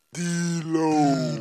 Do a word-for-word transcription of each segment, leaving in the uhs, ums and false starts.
D-Lo.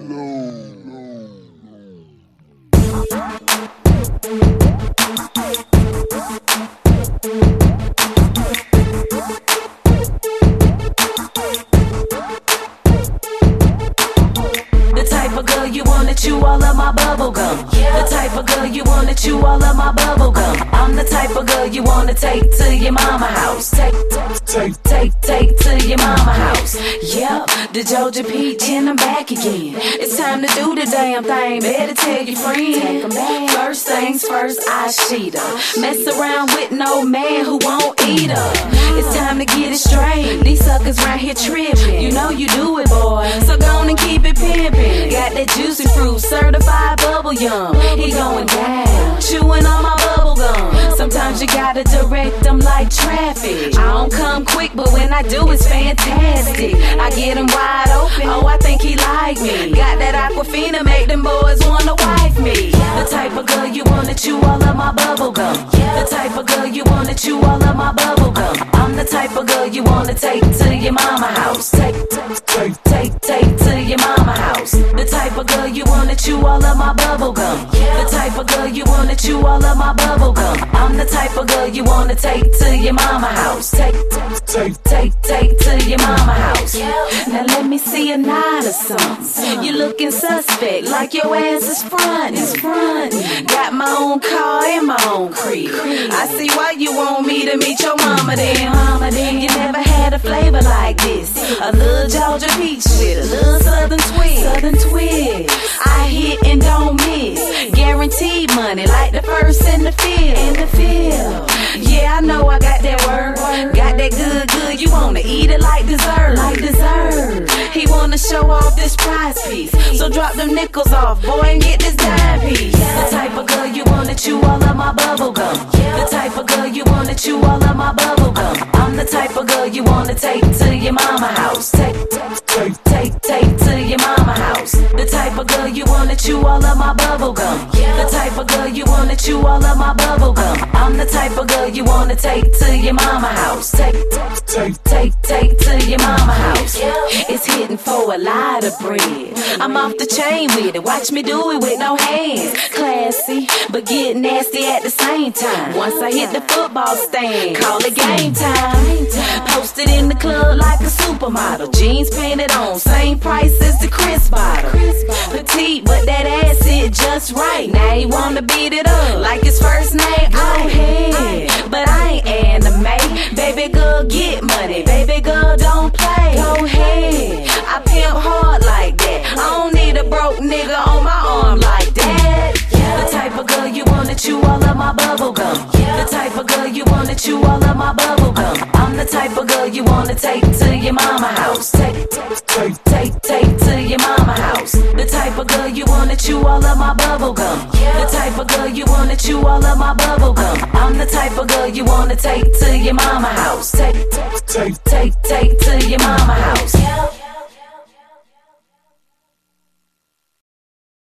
The type of girl you wanna chew all of my bubble gum. The type of girl you wanna chew all of my bubble gum. I'm the type of girl you wanna take to your mama house. Take, take, take, take to your mama house. Yep, the Georgia Peach and I'm back again. It's time to do the damn thing. Better tell your friend. First things first, I cheat her. Mess around with no man who won't eat her. It's time to get it straight. These suckers round here tripping. You know you do it, boy. So go on and keep it pimpin'. Got that juicy fruit, certified bubble yum. He going down, chewing on my bubble gum. Sometimes you gotta direct them like traffic. I don't come quick, but when I do, it's fantastic. I get him wide open, oh, I think he like me. Got that Aquafina, make them boys wanna wife me. The type of girl you wanna chew all of my bubble gum. The type of girl you wanna chew all of my bubble gum. I'm the type of girl you wanna take to your mama house. Take, take, take, take to your mama house. The type of girl you wanna chew all of my bubble gum. The type of girl you wanna chew all of my bubble gum. I'm the type of girl you wanna take to your mama house. Take, take, take, take to your mama house. Now let me see a nod or something. You looking suspect, like your ass is front, is front. Got my own car and my own crib. I see why you want me to meet your mama then. Mama then, you never had a flavor like this. A little Georgia peach with a little southern twist. Southern twist. I hit and don't miss. Guaranteed money like the first in the field. In the field. Yeah, I know I got that word. Got that good, good. You wanna eat it like dessert. Like dessert. He wanna show off this prize piece. So drop them nickels off, boy, and get this dime piece. The type of girl you wanna chew all of my bubble gum. The type of girl you wanna chew all of my bubble gum. I'm the type of girl you wanna take to your mama house. Take, take, take, take to your mama house. The type of girl you wanna chew all of my bubble gum. The type of girl you wanna chew all of my bubble gum. I'm the type of girl you wanna take to your mama house. Take, take, take, take to your mama house. It's hitting for a lot of bread. I'm off the chain with it. Watch me do it with no hands. Classy, but get nasty at the same time. Once I hit the football stand, call it game time. Posted in the club like a supermodel. Jeans painted on, same price as the Chris bottle. Petite, but that ass it just right. Now he wanna beat it up like his first name. Go ahead, but I ain't anime. Baby girl, get money. Baby girl, don't play. Go ahead, I pimp hard like that. I don't need a broke nigga on my arm like that. The type of girl you wanna chew all of my bubble gum. The type of girl you wanna chew all of my bubble gum. I'm the type of girl you wanna take to your mama house. Take, take, take, take to your mama house. The type of girl you wanna chew all of my bubble gum. The type of girl you wanna chew all of my bubble gum. I'm the type of girl you wanna take to your mama house. Take, take, take, take to your mama house.